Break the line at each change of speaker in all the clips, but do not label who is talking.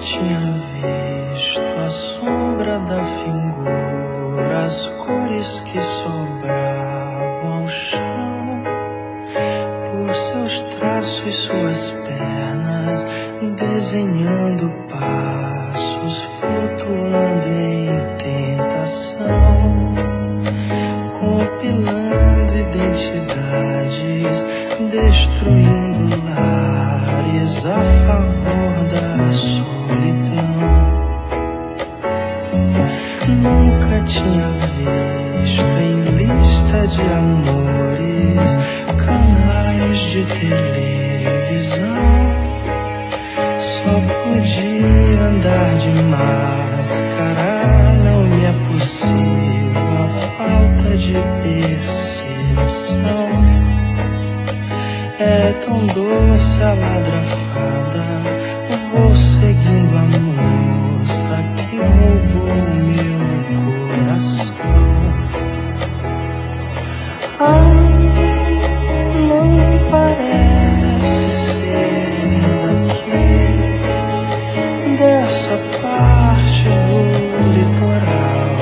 tinha visto a sombra da figura, as cores que sobravam ao chão. Por seus traços, suas pernas, desenhando passos, flutuando em tentação, compilando identidades, destruindo lares a favor da solidão. Nunca tinha visto em lista de amores canais de televisão. Só podia andar de máscara, não me é possível a falta de percepção. É tão doce a ladrafada, vou seguindo a moça que roubou o meu coração. Não parece ser daqui, dessa parte do litoral,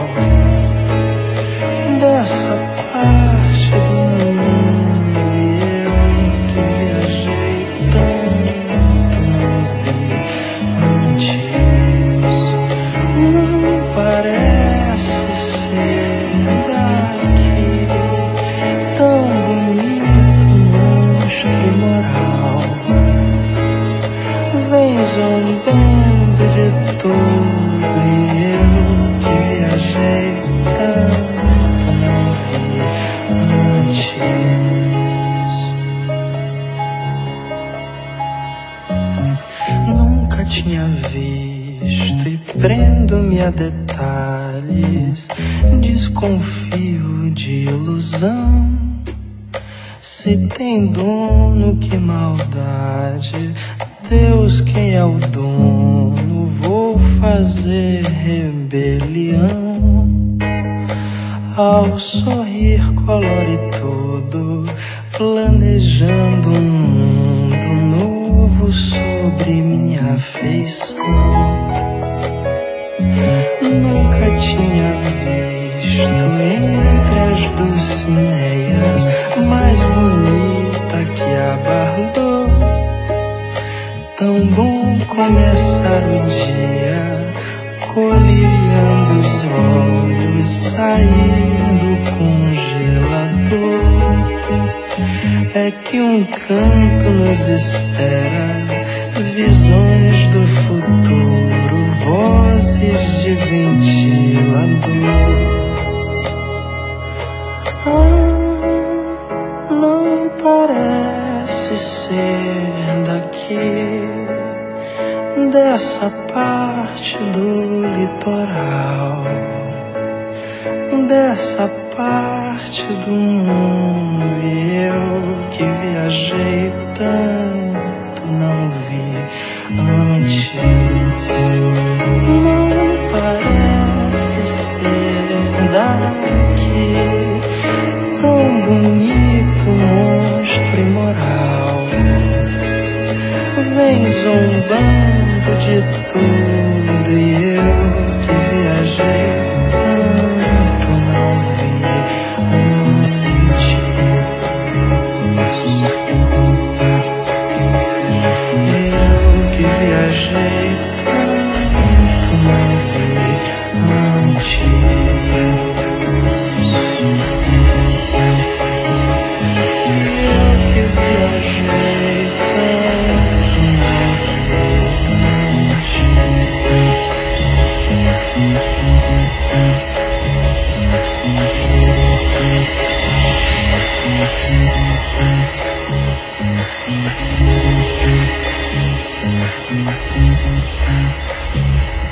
dessa parte do mundo. E eu que viajei tanto não vi antes. Não parece ser daqui, tão bonito, monstro imoral. Vem zombando de tudo e eu que viajei tanto não vi antes. Nunca tinha visto e prendo-me a detalhes, desconfio de ilusão. Se tem dono, que maldade, Deus quem é o dono, vou fazer rebelião. Ao sorrir colore tudo, planejando um mundo novo sobre minha afeição. Nunca tinha visto entre as dulcineias mais bonita que a Bardot. Tão bom começar o dia, coliriando os olhos, saindo do congelador. É que um canto nos espera, visões do futuro, vozes de ventilador. Não parece ser daqui, dessa parte do litoral, dessa parte do mundo. E eu que viajei tanto não vi antes. Não parece ser daqui, tão bonito, monstro imoral. Vem zombando de tudo e eu que viajei tanto não vi antes. Eu que viajei tanto não vi antes. Eu que viajei tanto não vi antes.